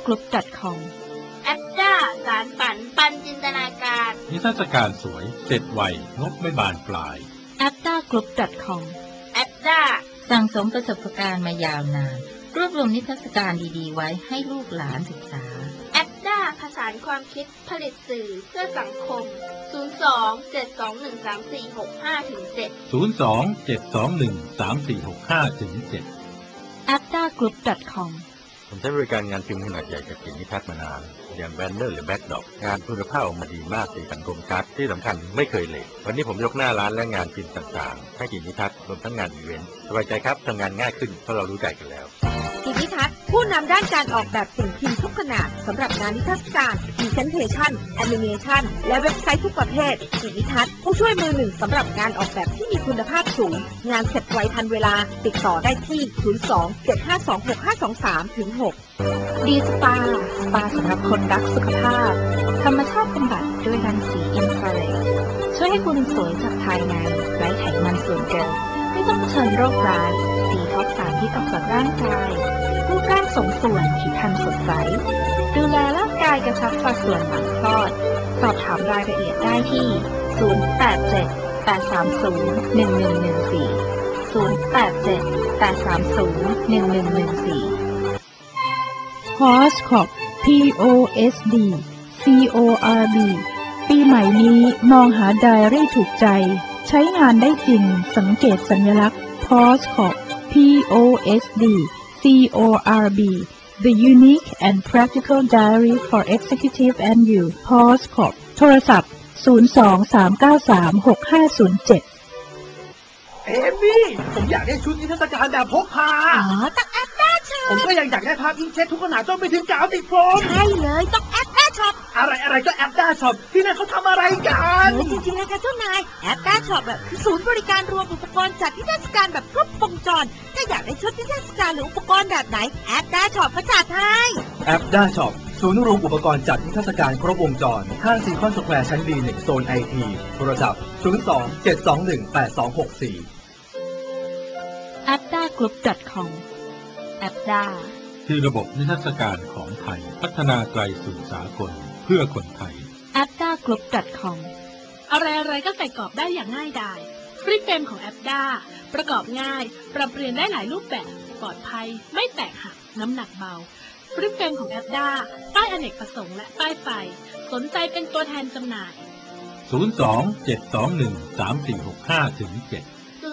appdagroup.com แอปด้าสารฝันปันจินตนาการนิทรรศการสวยเสร็จไวงบไม่บานปลาย appdagroup.com แอปด้าสั่งสมประสบการณ์มายาวนานรวบรวมนิทรรศการดีๆไว้ให้ลูกหลานศึกษาแอปด้าผสานความคิดผลิตสื่อเพื่อสังคม 02-721-3465-7 appdagroup.com ผมใช้บริการงานพิมพ์ขนาดใหญ่จากสินนิทัศน์มานานอย่างแบนเนอร์หรือแบ็คดรอปงานคุณภาพออกมาดีมากสีสันคมชัดที่สำคัญไม่เคยเหลววันนี้ผมยกหน้าร้านและงานพิมพ์ต่างๆให้สินนิทัศน์รวมทั้งงานอีเวนต์สบายใจครับทำงานง่ายขึ้นเพราะเรารู้ใจกันแล้วสินนิทัศน์ผู้นำด้านการออกแบบสิ่งพิมพ์ทุกขนาดสำหรับงานนิทรรศการพรีเซนเทชั่นแอนิเมชันและเว็บไซต์ทุกประเภทสินนิทัศน์ผู้ช่วยมือหนึ่งสำหรับงานออกแบบที่มีคุณภาพสูงงานเสร็จไวทันเวลาติดต่อได้ที่ 02-752-6526-6 ดีสปาสำหรับคนรักสุขภาพธรรมชาติบำบัดด้วยรังสีอินฟราเรดช่วยให้คุณสวยจากภายในไร้ไขมันส่วนเกินไม่ต้องเผชิญโรคร้ายดีท็อกซ์สารพิษออกจากร่างกายรูปร่างสมส่วนผิวพรรณสดใสดูแลร่างกายกระชับสัดส่วนหลังคลอดสอบถามรายละเอียดได้ที่ 087-830-1114 Postcorp POSD CORB ปีใหม่นี้มองหาไดอารี่ถูกใจใช้งานได้จริงสังเกตสัญลักษณ์ Postcorp POSD CORB The Unique and Practical Diary for Executive and You Postcorp โทรศัพท์023936507 เอมี่ผมอยากได้ชุดนิทรรศการแบบพกพาต้องแอปด้าช็อปผมก็ยังอยากได้ภาพอิงเช็ดทุกขนาดจนไปถึงกาวติดโฟมใช่เลยต้องแอปด้าช็อปอะไรก็แอปด้าช็อปที่นั่นเขาทำอะไรกันจริงๆนะคะเจ้านายแอปด้าช็อปแบบคือศูนย์บริการรวมอุปกรณ์จัดนิทรรศการแบบครบวงจรถ้าอยากได้ชุดนิทรรศการหรืออุปกรณ์แบบไหนแอปด้าช็อปก็จัดให้แอปด้าช็อปศูนย์รวมอุปกรณ์จัดนิทรรศการครบวงจรข้างซีคอนสแควร์ชั้น B1 โซน IT โทรศัพท์02-721-8264 appdagroup.com แอปด้าคือระบบนิทรรศการของไทยพัฒนาไกลสู่สากลเพื่อคนไทย appdagroup.com อะไรก็ใส่กรอบได้อย่างง่ายดายฟรีเฟรมของแอปด้าประกอบง่ายปรับเปลี่ยนได้หลายรูปแบบปลอดภัยไม่แตกหักน้ำหนักเบาฟรีเฟรมของแอปด้าป้ายอเนกประสงค์และป้ายไฟสนใจเป็นตัวแทนจำหน่าย 02-721-3465-7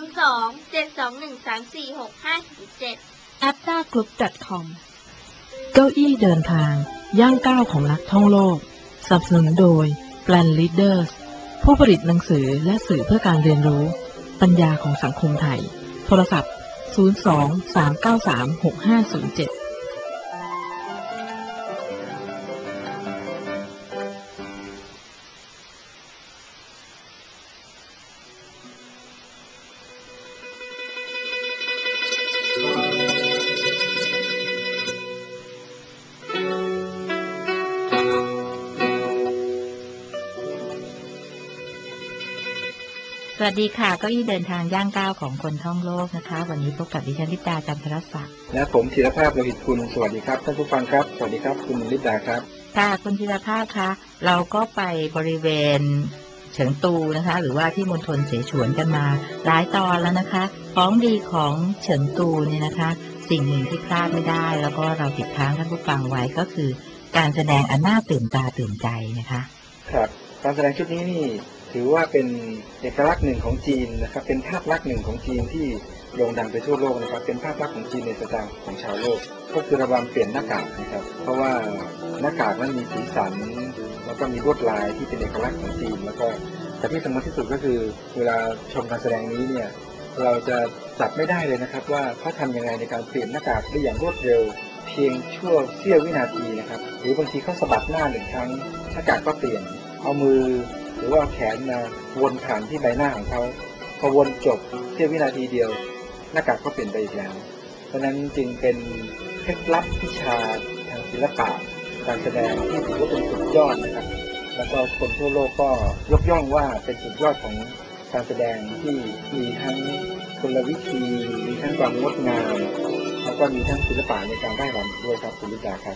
02-721-3465-7 appdagroup.com เก้าอี้เดินทางย่างก้าวของนักท่องโลกสนับสนุนโดย Plan Leaders ผู้ผลิตหนังสือและสื่อเพื่อการเรียนรู้ปัญญาของสังคมไทยโทรศัพท์02-393-6507 สวัสดีค่ะเก้าอี้เดินทางย่างก้าวของคนท่องโลกนะคะวันนี้พบกับดิฉันลิดาจันทรศักดิ์และผมธีรภาพโลหิตคุณสวัสดีครับท่านผู้ฟังครับสวัสดีครับคุณลิดาครับค่ะคุณธีรภาพคะเราก็ไปบริเวณเฉิงตูนะคะหรือว่าที่มณฑลเสฉวนกันมาหลายตอนแล้วนะคะของดีของเฉิงตูเนี่ยนะคะสิ่งหนึ่งที่พลาดไม่ได้แล้วก็เราติดค้างท่านผู้ฟังไว้ก็คือการแสดงอันน่าตื่นตาตื่นใจนะคะครับการแสดงชุดนี้นี่ถือว่าเป็นเอกลักษณ์หนึ่งของจีนนะครับเป็นภาพลักษณ์หนึ่งของจีนที่โด่งดังไปทั่วโลกนะครับเป็นภาพลักษณ์ของจีนในสายตาของชาวโลกก็คือระบำเปลี่ยนหน้ากากนะครับเพราะว่าหน้ากากนั้นมีสีสันแล้วก็มีลวดลายที่เป็นเอกลักษณ์ของจีนแล้วก็แต่ที่สำคัญที่สุดก็คือเวลาชมการแสดงนี้เนี่ยเราจะจับไม่ได้เลยนะครับว่าเขาทำยังไงในการเปลี่ยนหน้ากากได้อย่างรวดเร็วเพียงชั่วเสี้ยววินาทีนะครับหรือบางทีเขาสะบัดหน้าหนึ่งครั้งหน้ากากก็เปลี่ยนเอามือหรือว่าแขนมาวนผ่านที่ใบหน้าของเขาพอวนจบเสี้ยววินาทีเดียวหน้ากากก็เปลี่ยนไปอีกแล้วเพราะนั้นจึงเป็นเคล็ดลับวิชาทางศิลปะการแสดงที่ถือว่าเป็นสุดยอดนะครับแล้วก็คนทั่วโลกก็ยกย่องว่าเป็นสุดยอดของการแสดงที่มีทั้งกลวิธีมีทั้งความงดงามแล้วก็มีทั้งศิลปะในการได้รำด้วยครับคุณลิดาครับ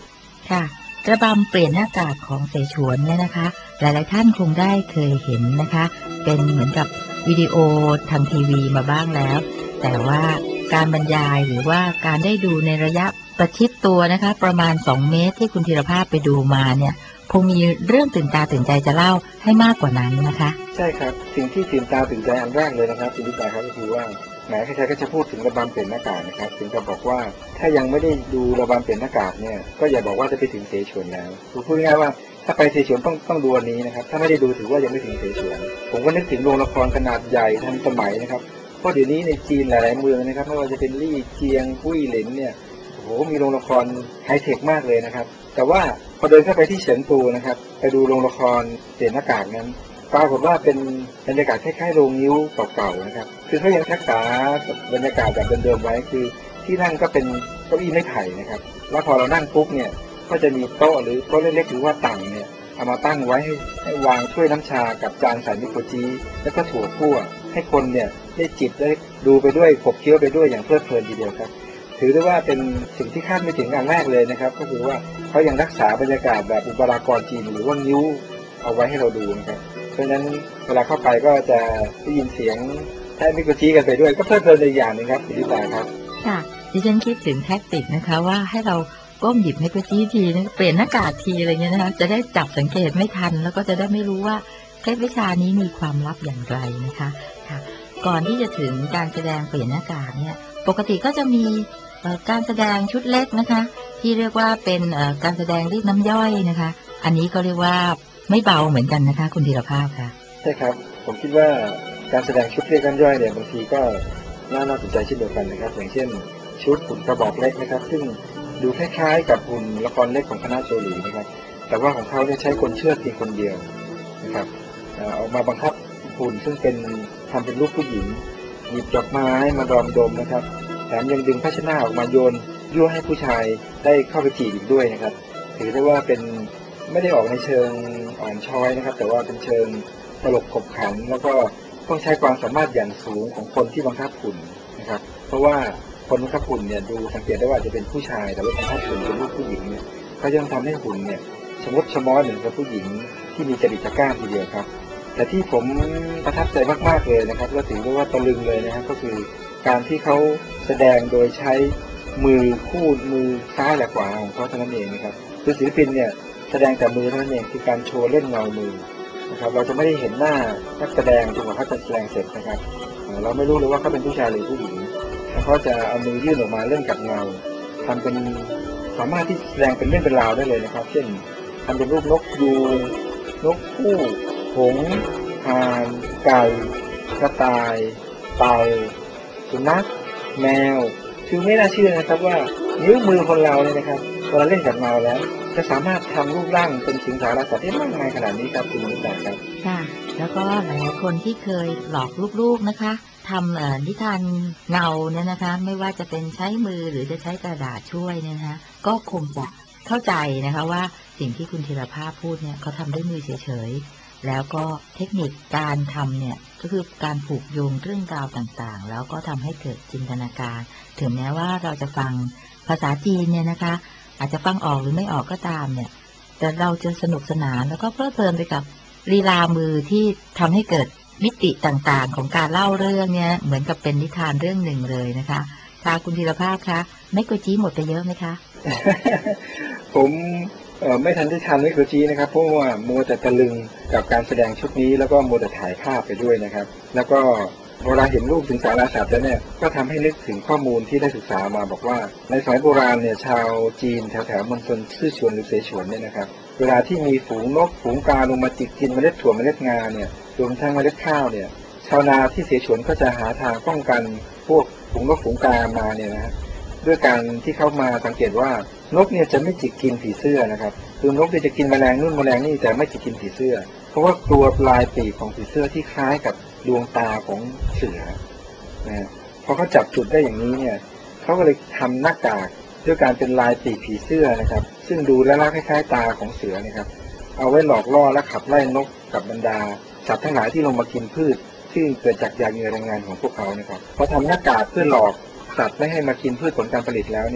ค่ะระบำเปลี่ยนหน้ากากของเสฉวนเนี่ยนะคะหลายๆท่านคงได้เคยเห็นนะคะเป็นเหมือนกับวิดีโอทางทีวีมาบ้างแล้วแต่ว่าการบรรยายหรือว่าการได้ดูในระยะประชิดตัวนะคะประมาณ2 เมตรที่คุณธีรภาพไปดูมาเนี่ยคงมีเรื่องตื่นตาตื่นใจจะเล่าให้มากกว่านั้นนะคะใช่ครับสิ่งที่ตื่นตาตื่นใจอันแรกเลยนะครับคุณวิจัยครับก็คือว่าแหมใครๆก็จะพูดถึงระบำเปลี่ยนหน้ากากนะครับถึงกับบอกว่าถ้ายังไม่ได้ดูระบำเปลี่ยนหน้ากากเนี่ยก็อย่าบอกว่าจะไปถึงเสฉวนแล้วคือพูดง่ายๆว่าถ้าไปเสฉวนต้องดูอันนี้นะครับถ้าไม่ได้ดูถือว่ายังไม่ถึงเสฉวนผมก็นึกถึงโรงละครขนาดใหญ่ทันสมัยนะครับเพราะเดี๋ยวนี้ในจีนหลายๆเมืองนะครับไม่ว่าจะเป็นลี่เจียงกุ้ยเหลินเนี่ยโอ้โหมีโรงละครไฮเทคมากเลยนะครับแต่ว่าพอเดินเข้าไปที่เฉินตูนะครับไปดูโรงละครเปลี่ยนหน้ากากนั้นปรากฏว่าเป็นบรรยากาศคล้ายๆโรงนิ้วเก่าๆนะครับคือเขายังรักษาบรรยากาศแบบเดิมๆไว้คือที่นั่งก็เป็นเก้าอี้ไม้ไผ่นะครับแล้วพอเรานั่งปุ๊บเนี่ยก็จะมีโต๊ะหรือโต๊ะเล็กๆหรือว่าตั่งเนี่ยเอามาตั้งไว้ให้วางถ้วยน้ำชากับจานใส่มิโคจิแล้วก็ถั่วคั่วให้คนเนี่ยได้จิบได้ดูไปด้วยขบเคี้ยวไปด้วยอย่างเพลิดเพลินทีเดียวครับถือได้ว่าเป็นสิ่งที่คาดไม่ถึงอันแรกเลยนะครับก็คือว่าเขายังรักษาบรรยากาศแบบอุปรากรจีนหรือว่านิ้วเอาไว้ให้เราดูนะครับเพราะฉะนั้นเวลาเข้าไปก็จะได้ยินเสียงแทบมิโกจิกันไปด้วยก็เพลิดเพลินในอย่างหนึ่งครับคุณลิตาครับค่ะดิฉันคิดถึงแท็กติกนะคะว่าให้เราก้มหยิบมิโกจิทีนึงเปลี่ยนหน้ากากทีอะไรเงี้ยนะคะจะได้จับสังเกตไม่ทันแล้วก็จะได้ไม่รู้ว่าเคล็ดวิชานี้มีความลับอย่างไรนะคะค่ะก่อนที่จะถึงการแสดงเปลี่ยนหน้ากากเนี่ยปกติก็จะมีการแสดงชุดเล็กนะคะที่เรียกว่าเป็นการแสดงเรียกน้ำย่อยนะคะอันนี้ก็เรียกว่าไม่เบาเหมือนกันนะคะคุณธีรภาพค่ะใช่ครับผมคิดว่าการแสดงชุดเรียกน้ำย่อยเนี่ยบางทีก็น่าสนใจเช่นเดียวกันนะครับอย่างเช่นชุดหุ่นกระบอกเล็กนะครับซึ่งดูคล้ายๆกับหุ่นละครเล็กของคณะโจหลีนะครับแต่ว่าของเขาเนี่ยใช้คนเชือดเพียงคนเดียวนะครับเอามาบังคับหุ่นซึ่งเป็นทำเป็นรูปผู้หญิงหยิบดอกไม้มาดอมดมนะครับแถมยังดึงผ้าเช็ดหน้าออกมาโยนยั่วให้ผู้ชายได้เข้าไปจีบอีกด้วยนะครับถือได้ว่าเป็นไม่ได้ออกในเชิงอ่อนช้อยนะครับแต่ว่าเป็นเชิงตลกขบขันแล้วก็ต้องใช้ความสามารถอย่างสูงของคนที่บังคับหุ่นนะครับเพราะว่าคนบังคับหุ่นเนี่ยดูสังเกตได้ว่าจะเป็นผู้ชายแต่ว่าบังคับหุ่นเป็นรูปผู้หญิงเนี่ยเขายังทำให้หุ่นเนี่ยชะมดชะม้อยเหมือนกับผู้หญิงที่มีจริตจักร้าทีเดียวครับแต่ที่ผมประทับใจมากๆเลยนะครับและถือว่าตะลึงเลยนะครับก็คือการที่เขาแสดงโดยใช้มือคู่มือซ้ายและขวาของเขาเท่านั้นเองนะครับคือศิลปินเนี่ยแสดงแต่มือเท่านั้นเองคือการโชว์เล่นเงามือนะครับเราจะไม่ได้เห็นหน้านักแสดงจนกว่าเขาจะแสดงเสร็จนะครับเราไม่รู้เลยว่าเขาเป็นผู้ชายหรือผู้หญิงแล้วเขาจะเอามือยื่นออกมาเล่นกับเงาทำเป็นสามารถที่แสดงเป็นเรื่องเป็นราวได้เลยนะครับเช่นทำเป็นรูปนกยูงนกคู่หงส์ห่านไก่กระต่ายเต่าสุนัขแมวคือไม่น่าเชื่อนะครับว่านิ้วมือคนเราเนี่ยนะครับเวลาเล่นกับเงาแล้วจะสามารถทำรูปร่างเป็นสิงสารสัตว์ได้มากมายขนาดนี้ครับคุณผู้ชมครับค่ะแล้วก็หลายคนที่เคยหลอกลูกๆนะคะทำนิทานเงาเนี่ยนะคะไม่ว่าจะเป็นใช้มือหรือจะใช้กระดาษช่วยเนี่ยนะคะก็คงจะเข้าใจนะคะว่าสิ่งที่คุณธีรภาพพูดเนี่ยเขาทำด้วยมือเฉยๆแล้วก็เทคนิคการทำเนี่ยก็คือการผูกโยงเรื่องราวต่างๆแล้วก็ทำให้เกิดจินตนาการถึงแม้ว่าเราจะฟังภาษาจีนเนี่ยนะคะอาจจะฟังออกหรือไม่ออกก็ตามเนี่ยแต่เราจะสนุกสนานแล้วก็เพลิดเพลินไปกับลีลามือที่ทำให้เกิดมิติต่างๆของการเล่าเรื่องเนี่ยเหมือนกับเป็นนิทานเรื่องหนึ่งเลยนะคะค่ะคุณธีรภาพคะไม่โกจี้หมดไปเยอะไหมคะผมไม่ทันได้ทานไมโครจีนะครับเพราะว่ามัวแต่ตะลึงกับการแสดงชุดนี้แล้วก็มัวแต่ถ่ายภาพไปด้วยนะครับแล้วก็เวลาเห็นรูปสิงสารสัตว์แล้วเนี่ยก็ทำให้นึกถึงข้อมูลที่ได้ศึกษามาบอกว่าในสมัยโบราณเนี่ยชาวจีนแถวๆมณฑลซื่อฉวนหรือเสฉวนเนี่ยนะครับเวลาที่มีฝูงนกฝูงกาลงมาจิกกินเมล็ดถั่วเมล็ดงาเนี่ยรวมทั้งเมล็ดข้าวเนี่ยชาวนาที่เสฉวนก็จะหาทางป้องกันพวกฝูงนกฝูงกามาเนี่ยนะด้วยการที่เขามาสังเกตว่านกเนี่ยจะไม่จิกกินผีเสื้อนะครับคือนกจะกินแมลงนู่นแมลงนี่แต่ไม่จิกกินผีเสื้อเพราะว่ากลัวปลายปีกของผีเสื้อที่คล้ายกับดวงตาของเสือนะพอเขาจับจุดได้อย่างนี้เนี่ยเขาก็เลยทำหน้ากากด้วยการเป็นลายปีกผีเสื้อนะครับซึ่งดูแล้วคล้ายๆตาของเสือนะครับเอาไว้หลอกล่อและขับไล่นกกับบรรดาสัตว์ทั้งหลายที่ลงมากินพืชที่เกิดจากหยาดเหงื่อแรงงานของพวกเขานะครับพอทำหน้ากากเพื่อหลอกสัตว์ไม่ให้มากินพืชผลการผลิตแล้วเนี่ย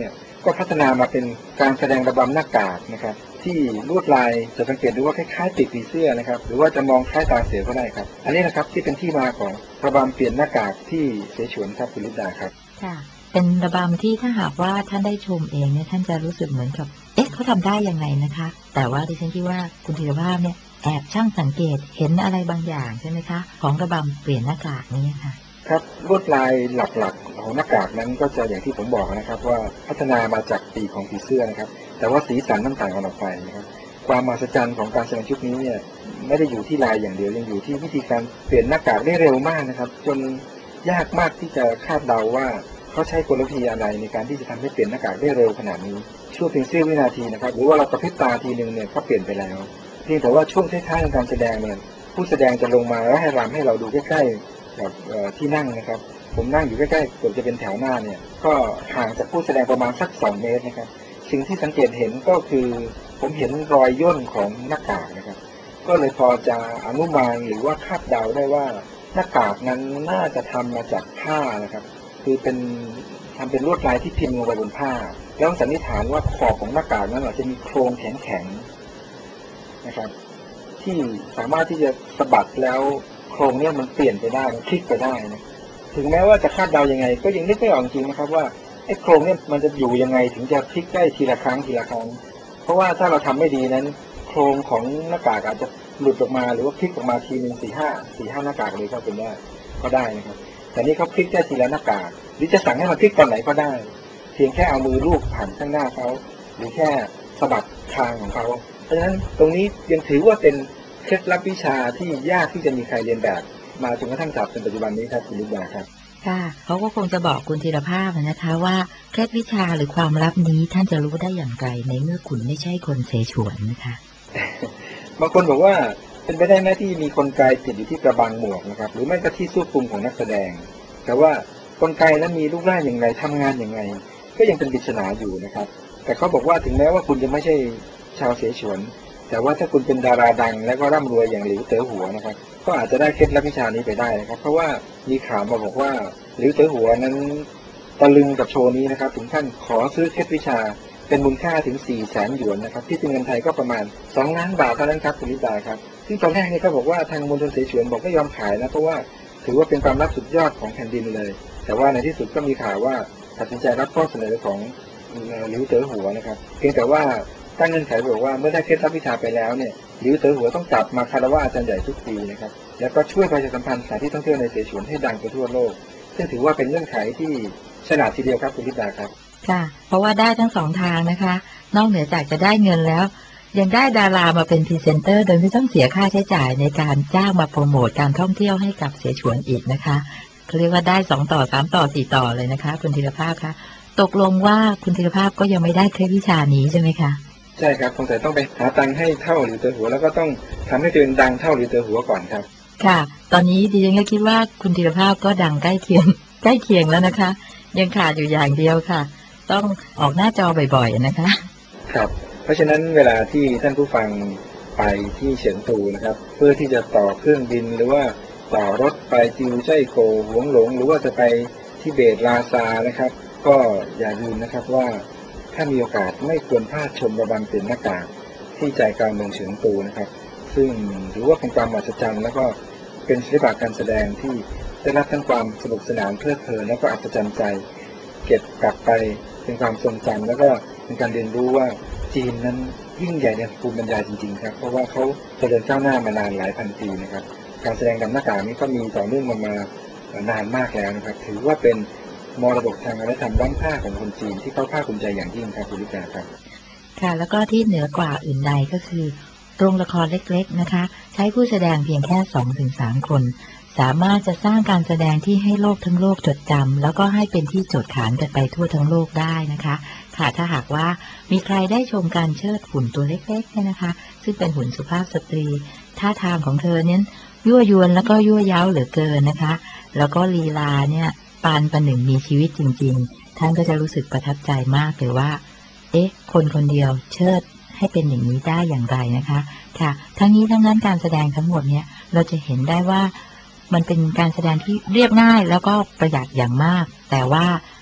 ก็พัฒนามาเป็นการแสดงระบำหน้ากากนะครับที่ลวดลายจะสังเกตดูว่าคล้ายๆปีกผีเสื้อนะครับหรือว่าจะมองคล้ายตาเสือก็ได้ครับอันนี้นะครับที่เป็นที่มาของระบำเปลี่ยนหน้ากากที่เสฉวนครับคุณลิดาครับค่ะเป็นระบำที่ถ้าหากว่าท่านได้ชมเองเนี่ยท่านจะรู้สึกเหมือนกับเขาทำได้ยังไงนะคะแต่ว่าดิฉันคิดว่าคุณธีรภาพเนี่ยแอบช่างสังเกตเห็นอะไรบางอย่างใช่ไหมคะของระบำเปลี่ยนหน้ากากนี้ค่ะครับลวดลายหลักๆของหน้ากากนั้นก็จะอย่างที่ผมบอกนะครับว่าพัฒนามาจากปีกของผีเสื้อนะครับแต่ว่าสีสันต่างกันออกไปนะครับความมหัศจรรย์ของการแสดงชุดนี้เนี่ยไม่ได้อยู่ที่ลายอย่างเดียวยังอยู่ที่วิธีการเปลี่ยนหน้ากากได้เร็วมากนะครับจนยากมากที่จะคาดเดาว่าเขาใช้กลวิธีอะไรในการที่จะทำให้เปลี่ยนหน้ากากได้เร็วขนาดนี้ช่วงเพียงเสี้ยววินาทีนะครับหรือว่าเรากระพริบตาทีนึงเนี่ยก็เปลี่ยนไปแล้วเพียงแต่ว่าช่วงท้ายๆของการแสดงเนี่ยผู้แสดงจะลงมาแล้วให้รำให้เราดูใกล้ๆกับที่นั่งนะครับผมนั่งอยู่ใกล้ๆเกือบจะเป็นแถวหน้าเนี่ยก็ห่างจากผู้แสดงประมาณสัก2 เมตรนะครับสิ่งที่สังเกตเห็นก็คือผมเห็นรอยย่นของหน้ากากนะครับก็เลยพอจะอนุมานหรือว่าคาดเดาได้ว่าหน้ากากนั้นน่าจะทำมาจากผ้านะครับคือทำเป็นลวดลายที่พิมพ์ลงไปบนผ้าแล้วสันนิษฐานว่าขอบของหน้ากากนั้นอาจจะมีโครงแข็งๆนะครับที่สามารถที่จะสะบัดแล้วโครงเนี่ยมันเปลี่ยนไปได้มันคลิกไปได้นะถึงแม้ว่าจะคาดเดายังไงก็ยังนึกไม่ออกจริงนะครับว่าไอ้โครงเนี่ยมันจะอยู่ยังไงถึงจะพลิกได้ทีละครั้งเพราะว่าถ้าเราทำไม่ดีนั้นโครงของหน้ากากอาจจะหลุดออกมาหรือว่าพลิกออกมาทีนึง4-5หน้ากากเลยก็เป็นได้ก็ได้นะครับแต่นี่เขาพลิกได้ทีละหน้ากากหรือจะสั่งให้มันพลิกตอนไหนก็ได้เพียงแค่เอามือลูบผ่านข้างหน้าเขาหรือแค่สะบัดคางของเขาเพราะฉะนั้นตรงนี้ยังถือว่าเป็นเคล็ดลับวิชาที่ยากที่จะมีใครเรียนแบบมาจนกระทั่งจับเป็นปัจจุบันนี้ครับคุณลิดาครับค่ะเขาก็คงจะบอกคุณธีรภาพนะคะว่าเคล็ดวิชาหรือความลับนี้ท่านจะรู้ได้อย่างไรในเมื่อคุณไม่ใช่คนเสฉวนนะคะบางคนบอกว่าเป็นไปได้ไหมที่มีกลไกติดอยู่ที่กระบังหมวกนะครับหรือไม่ก็ที่สู้คลุมของนักแสดงแต่ว่ากลไกนั้นมีรูปร่างอย่างไรทำงานอย่างไรก็ยังเป็นปริศนาอยู่นะครับแต่เขาบอกว่าถึงแม้ว่าคุณจะไม่ใช่ชาวเสฉวนแต่ว่าถ้าคุณเป็นดาราดังและก็ร่ำรวยอย่างหลิวเต๋อหัวนะครับก็อาจจะได้เคล็ดลับวิชานี้ไปได้นะครับเพราะว่ามีข่าวมาบอกว่าหลิวเต๋อหัวนั้นตะลึงกับโชว์นี้นะครับถึงขั้นขอซื้อเคล็ดวิชาเป็นมูลค่าถึง400,000 หยวนนะครับที่เป็นเงินไทยก็ประมาณ2 ล้านบาทเท่านั้นครับคุณลิดาครับซึ่งตอนแรกนี่เขาบอกว่าทางมณฑลเสฉวนบอกไม่ยอมขายนะเพราะว่าถือว่าเป็นความลับสุดยอดของแผ่นดินเลยแต่ว่าในที่สุดก็มีข่าวว่าตัดสินใจรับข้อเสนอของหลิวเต๋อหัวนะครับเพียงแต่ว่าตั้งเงื่อนไขบอกว่าเมื่อได้เคล็ดลับวิชาไปแล้วเนี่ยหลิวเต๋อหัวต้องกลับมาคารวะอาจารย์ใหญ่ทุกปีนะครับแล้วก็ช่วยประชาสัมพันธ์สถานที่ท่องเที่ยวในเสฉวนให้ดังไปทั่วโลกซึ่งถือว่าเป็นเงื่อนไขที่ฉลาดทีเดียวครับคุณลิดาครับค่ะเพราะว่าได้ทั้ง2 ทางนะคะนอกเหนือจากจะได้เงินแล้วยังได้ดารามาเป็นพรีเซนเตอร์โดยไม่ต้องเสียค่าใช้จ่ายในการจ้างมาโปรโมทการท่องเที่ยวให้กับเสฉวนอีกนะคะเขาเรียกว่าได้2 ต่อ 3 ต่อ 4 ต่อเลยนะคะคุณธีรภาพคะตกลงว่าคุณธีรภาพก็ยังไม่ได้เคล็ดวิชานี้ใช่ไหมคะใช่ครับคงแต่ต้องไปหาตังค์ให้เท่าหลิวเต๋อหัวแล้วก็ต้องทำให้ตัวเองดังเท่าหลิวเต๋อหัวก่อนครับค่ะตอนนี้ดิฉันก็คิดว่าคุณธีรภาพก็ดังใกล้เคียงแล้วนะคะยังขาดอยู่อย่างเดียวค่ะต้องออกหน้าจอบ่อยๆนะคะครับเพราะฉะนั้นเวลาที่ท่านผู้ฟังไปที่เฉียงตูนะครับเพื่อที่จะต่อเครื่องบินหรือว่าต่อรถไปจิวไจ้โกวหวงหลงหรือว่าจะไปทิเบตลาซานะครับก็อย่าลืมนะครับว่าถ้ามีโอกาสไม่ควรพลาดชมระบำเปลี่ยนหน้ากากที่ใจกลางเมืองเฉียงตูนะครับซึ่งถือว่าเป็นความมหัศจรรย์แล้วก็เป็นศิลปะการแสดงที่ได้รับทั้งความสนุกสนานเพลิดเพลินและก็อัศจรรย์ใจเก็บกลับไปเป็นความทรงจำแล้วก็เป็นการเรียนรู้ว่าจีนนั้นยิ่งใหญ่ในภูมิปัญญาจริงๆครับเพราะว่าเขาเจริญก้าวหน้ามานานหลายพันปีนะครับการแสดงดำหน้ากากนี้ก็มีต่อเนื่องมานานมากแล้วนะครับถือว่าเป็นมรดกทางวัฒนธรรมล้ำค่าของคนจีนที่เขาภาคภูมิใจอย่างยิ่งครับคุณลิดาครับค่ะแล้วก็ที่เหนือกว่าอื่นใดก็คือโรงละครเล็กๆนะคะใช้ผู้แสดงเพียงแค่ 2-3 คนสามารถจะสร้างการแสดงที่ให้โลกทั้งโลกจดจำแล้วก็ให้เป็นที่โจทย์ขานกันไปทั่วทั้งโลกได้นะคะค่ะถ้าหากว่ามีใครได้ชมการเชิดหุ่นตัวเล็กๆเนี่ยนะคะซึ่งเป็นหุ่นสุภาพสตรีท่าทางของเธอเนี่ยยั่วยวนแล้วก็ยั่วเย้าเหลือเกินนะคะแล้วก็ลีลาเนี่ยปานประหนึ่งมีชีวิตจริงๆท่านก็จะรู้สึกประทับใจมากเลยว่าคนคนเดียวเชิดให้เป็นอย่างนี้ได้อย่างไรนะคะค่ะทั้งนี้ทั้งนั้นการแสดงทั้งหมดเนี่ยเราจะเห็นได้ว่ามันเป็นการแสดงที่เรียบง่ายแล้วก็ประหยัดอย่างมากแต่ว่า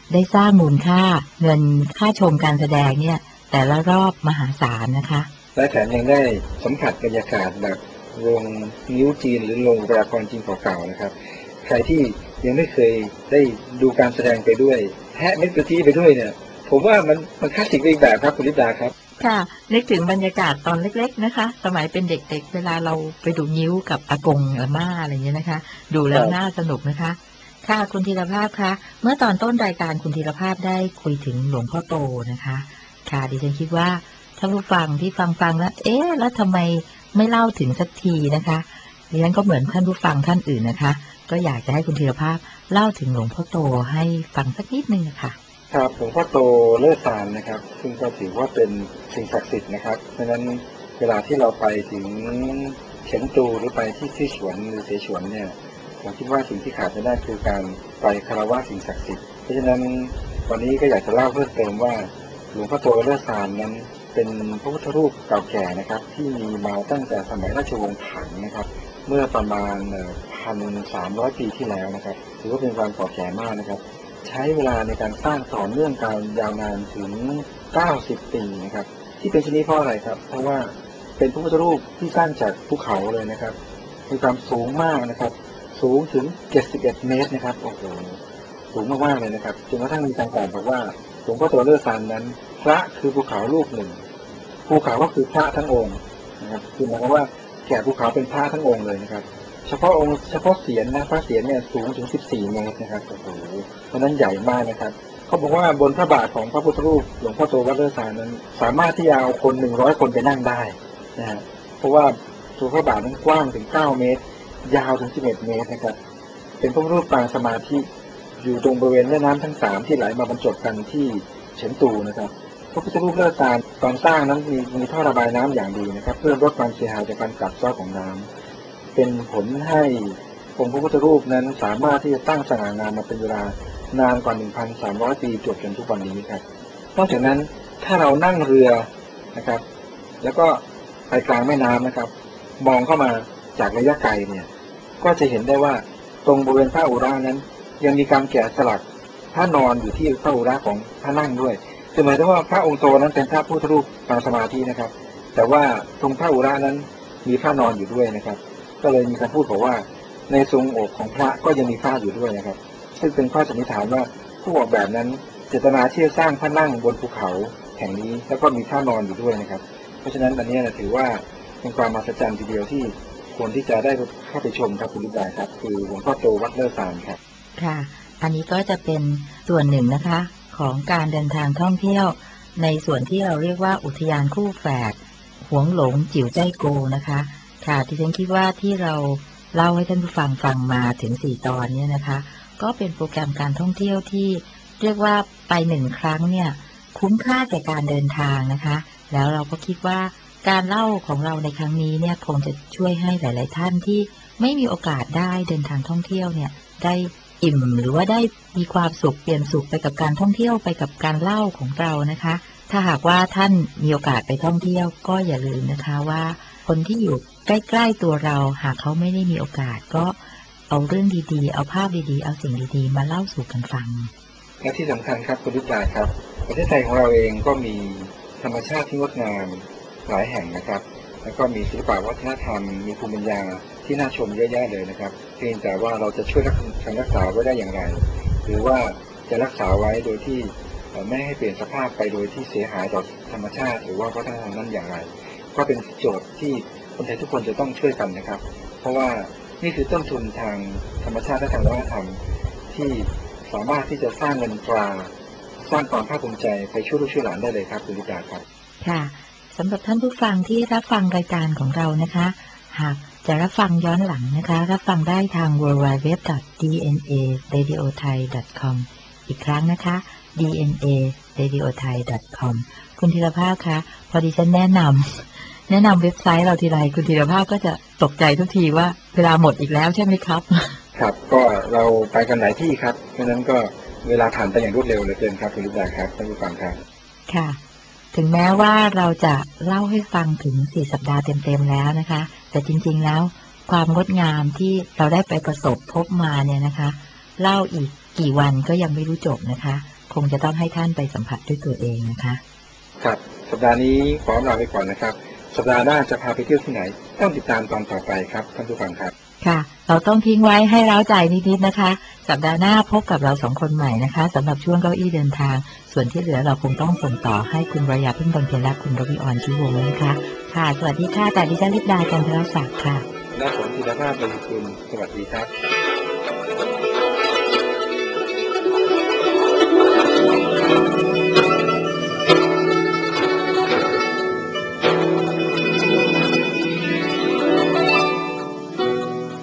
ได้สร้างมูลค่าเงินค่าชมการแสดงเนี่ยแต่ละรอบมหาศาลนะคะและแถมยังได้สัมผัสบรรยากาศแบบโรงนิ้วจีนหรือโรงวรรณกรจีนเก่าๆนะครับใครที่ยังไม่เคยได้ดูการแสดงไปด้วยแทะเม็ดกะทิไปด้วยเนี่ยผมว่ามันคลาสสิกอีกแบบครับคุณลิปดาครับค่ะนึกถึงบรรยากาศตอนเล็กๆนะคะสมัยเป็นเด็กๆเวลาเราไปดูนิ้วกับอากงอาม่าอะไรเงี้ยนะคะดูแล้วน่าสนุกนะคะค่ะคุณธีรภาพคะเมื่อตอนต้นรายการคุณธีรภาพได้คุยถึงหลวงพ่อโตนะคะค่ะดิฉันคิดว่าท่านผู้ฟังที่ฟังแล้วแล้วทำไมไม่เล่าถึงสักทีนะคะดิฉันก็เหมือนท่านผู้ฟังท่านอื่นนะคะก็อยากจะให้คุณธีรภาพเล่าถึงหลวงพ่อโตให้ฟังสักนิดนึงค่ะครับหลวงพ่อโตเลิศซานนะครับซึ่งก็ถือว่าเป็นสิ่งศักดิ์สิทธิ์นะครับเพราะฉะนั้นเวลาที่เราไปถึงเฉียงตูหรือไปที่ซี่ฉวนหรือเสฉวนเนี่ยผมคิดว่าสิ่งที่ขาดไม่ได้คือการไปคารวะสิ่งศักดิ์สิทธิ์เพราะฉะนั้นวันนี้ก็อยากจะเล่าเพิ่มเติมว่าหลวงพ่อโตเลิศซานนั้นเป็นพระพุทธรูปเก่าแก่นะครับที่มีมาตั้งแต่สมัยราชวงศ์ถังนะครับเมื่อประมาณ1,300 ปีที่แล้วนะครับถือว่าเป็นความเก่าแก่มากนะครับใช้เวลาในการสร้างต่อเนื่องการยาวนานถึง90 ปีนะครับที่เป็นเช่นนี้เพราะอะไรครับเพราะว่าเป็นพระพุทธรูปที่สร้างจากภูเขาเลยนะครับมีความสูงมากนะครับสูงถึง71 เมตรนะครับโอ้โหสูงมากๆเลยนะครับจนกระทั่งมีการกล่าวบอกว่าหลวงพ่อโตเลิศซานนั้นพระคือภูเขาลูกหนึ่งภูเขาก็คือพระทั้งองค์นะครับคือหมายความว่าแก่ภูเขาเป็นพระทั้งองค์เลยนะครับเฉพาะเศียรนะพระเศียรเนี่ยสูงถึง14 เมตรนะครับโอ้โหเพราะนั้นใหญ่มากนะครับเขาบอกว่าบนพระบาทของพระพุทธรูปหลวงพ่อโตวัดเลิศซานนั้นสามารถที่จะเอาคน100 คนไปนั่งได้นะฮะเพราะว่าตัวพระบาทนั้นกว้างถึง9 เมตรยาวถึง11 เมตรนะครับเป็นพระพุทธรูปปางสมาธิอยู่ตรงบริเวณแม่น้ำทั้ง3ที่ไหลมาบรรจบกันที่เฉินตูนะครับพระพุทธรูปเลิศซานตอนสร้างนั้นมีท่อระบายน้ำอย่างดีนะครับเพื่อลดความเสียหายจากการกัดเซาะของน้ำเป็นผลให้องค์พระพุทธรูปนั้นสามารถที่จะตั้งสง่างามมาเป็นเวลานานกว่า 1,300 ปีจนทุกวันนี้ครับนอกจากนั้นถ้าเรานั่งเรือนะครับแล้วก็ไปกลางแม่น้ำนะครับมองเข้ามาจากระยะไกลเนี่ยก็จะเห็นได้ว่าตรงบริเวณพระอุระนั้นยังมีการแกะสลักพระนอนอยู่ที่พระอุระของพระนั่งด้วยคือหมายถึงว่าพระองค์โตนั้นเป็นพระพุทธรูปปางสมาธินะครับแต่ว่าตรงพระอุระนั้นมีพระนอนอยู่ด้วยนะครับก็เลยมีการพูดบอกว่าในทรงอกของพระก็ยังมีพระอยู่ด้วยนะครับซึ่งเป็นข้อสันนิษฐานว่าผู้ออกแบบนั้นเจตนาที่จะสร้างพระนั่งบนภูเขาแห่งนี้แล้วก็มีพระนอนอยู่ด้วยนะครับเพราะฉะนั้นอันนี้ถือว่าเป็นความมหัศจรรย์ทีเดียวที่ควรที่จะได้เข้าไปชมครับคุณลิดาครับคือหลวงพ่อโตวัดเลิศซานครับค่ะอันนี้ก็จะเป็นส่วนหนึ่งนะคะของการเดินทางท่องเที่ยวในส่วนที่เราเรียกว่าอุทยานคู่แฝดหวงหลงจิ๋วใจโกนะคะค่ะที่ฉันคิดว่าที่เราเล่าให้ท่านผู้ฟังมาถึง4 ตอนนี้นะคะก็เป็นโปรแกรมการท่องเที่ยวที่เรียกว่าไป1 ครั้งเนี่ยคุ้มค่าแก่การเดินทางนะคะแล้วเราก็คิดว่าการเล่าของเราในครั้งนี้เนี่ยคงจะช่วยให้หลายๆท่านที่ไม่มีโอกาสได้เดินทางท่องเที่ยวเนี่ยได้อิ่มหรือว่าได้มีความสุขเปลี่ยนสุขไปกับการท่องเที่ยวไปกับการเล่าของเรานะคะถ้าหากว่าท่านมีโอกาสไปท่องเที่ยวก็อย่าลืมนะคะว่าคนที่อยู่ใกล้ๆตัวเราหากเขาไม่ได้มีโอกาสก็เอาเรื่องดีๆเอาภาพดีๆเอาสิ่งดีๆมาเล่าสู่กันฟังและที่สำคัญครับคุณลิดาครับประเทศไทยของเราเองก็มีธรรมชาติที่งดงามหลายแห่งนะครับแล้วก็มีศิลปวัฒนธรรมมีภูมิปัญญาที่น่าชมเยอะแยะเลยนะครับเพียงแต่ว่าเราจะช่วยรักษาไว้ได้อย่างไรหรือว่าจะรักษาไว้โดยที่ไม่ให้เปลี่ยนสภาพไปโดยที่เสียหายต่อธรรมชาติหรือว่าวัฒนธรรมนั้นอย่างไรก็เป็นโจทย์ที่คนไทยทุกคนจะต้องช่วยกันนะครับเพราะว่านี่คือต้นทุนทางธรรมชาติและทางวัฒนธรรมที่สามารถที่จะสร้างเงินตราสร้างความภาคภูมิใจไปช่วยลูกช่วยหลานได้เลยครับคุณลิดาครับค่ะสำหรับท่านผู้ฟังที่รับฟังรายการของเรานะคะหากจะรับฟังย้อนหลังนะคะรับฟังได้ทาง www.dnaradiothai.com อีกครั้งนะคะ dnaradiothai.com คุณธีรภาพคะพอดีฉันแนะนำเว็บไซต์เราทีไรคุณธีรภาพก็จะตกใจทุกทีว่าเวลาหมดอีกแล้วใช่ไหมครับครับก็เราไปกันหลายที่ครับเพราะนั้นก็เวลาผ่านไปอย่างรวดเร็วเหลือเกินครับคุณลิดาครับท่านผู้ฟังครับค่ะถึงแม้ว่าเราจะเล่าให้ฟังถึง4 สัปดาห์เต็มๆแล้วนะคะแต่จริงๆแล้วความงดงามที่เราได้ไปประสบพบมาเนี่ยนะคะเล่าอีกกี่วันก็ยังไม่รู้จบนะคะคงจะต้องให้ท่านไปสัมผัสด้วยตัวเองนะคะครับสัปดาห์นี้ขอลาไปก่อนนะครับสัปดาห์หน้าจะพาไปเที่ยวที่ไหนต้องติดตามตอนต่อไปครับท่านผู้ฟังครับค่ะเราต้องทิ้งไว้ให้เร้าใจนิดๆนะคะสัปดาห์หน้าพบกับเรา2 คนใหม่นะคะสำหรับช่วงเก้าอี้เดินทางส่วนที่เหลือเราคงต้องส่งต่อให้คุณวรยาพึ่งบำเพ็ญและคุณรวิอรชีวงศ์นะคะค่ะสวัสดีค่ะจากดิฉันลิปดาจันทรศักดิ์ค่ะและผมธีรภาพบริกุลสวัสดีครับ